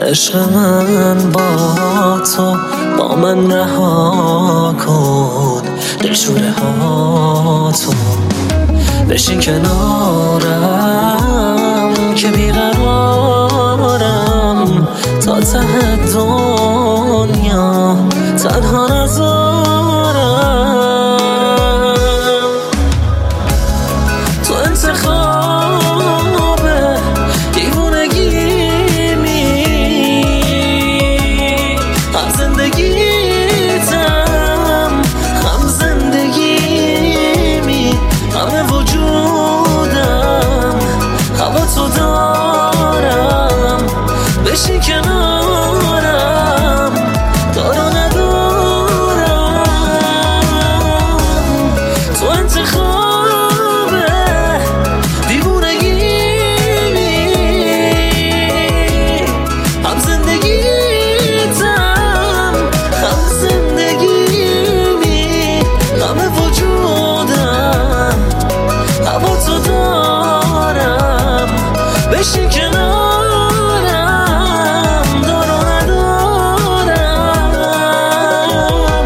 عشق من با تو، با من رها کن دلشوره ها تو. بشین کنارم که بیقرارم، تا ته دنیا تنها نذارم. تو انتخاب دیوونگیمی، هم زندگیتم هم زندگیمی، همه وجودم هوا تو دارم. بشین کنارم دارو ندارم. تو انتخاب دیوونگیمی، هم زندگیتم هم زندگیمی، همه وجودم هوا تو دارم. بشین کنارم دارو ندارم.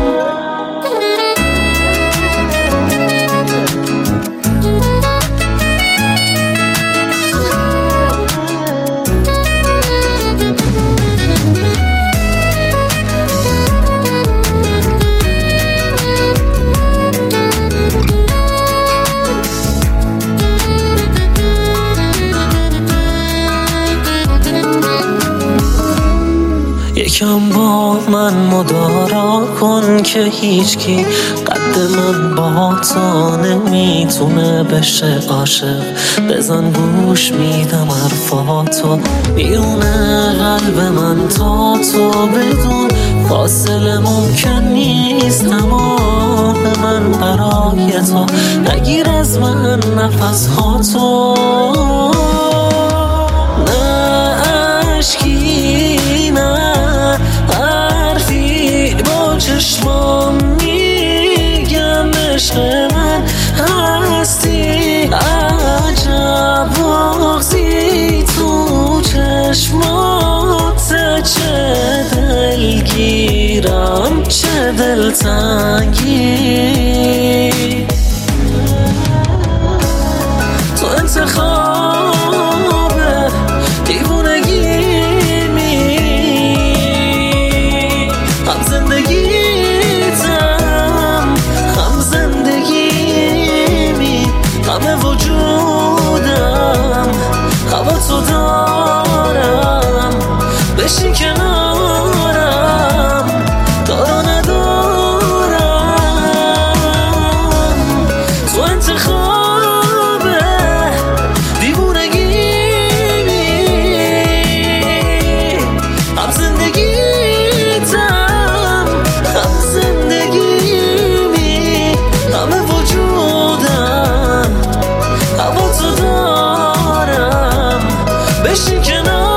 یکم با من مدارا کن که هیچکی قد من با تو نمیتونه بشه عاشق. بزن گوش میدم حرفاتو، بیرونه قلب من تا تو بدون فاصله ممکن نیست. تمام من برای تو، نگیر از من نفس هاتو. نه عشقی نه حرفی با چشمام میگم عشق من هستی. عجب بغضی تو چشمات، چه دلگیرم چه دلتنگی. تو انتخاب دیوونگیمی، هم زندگیتم هم زندگیمی، همه وجودم هوا تو دارم. بشین کنارم دارو ندارم. تو انتخاب دیوونگیمی، هم زندگیتم هم زندگیمی، همه وجودم هوا تو دارم. بشین کنارم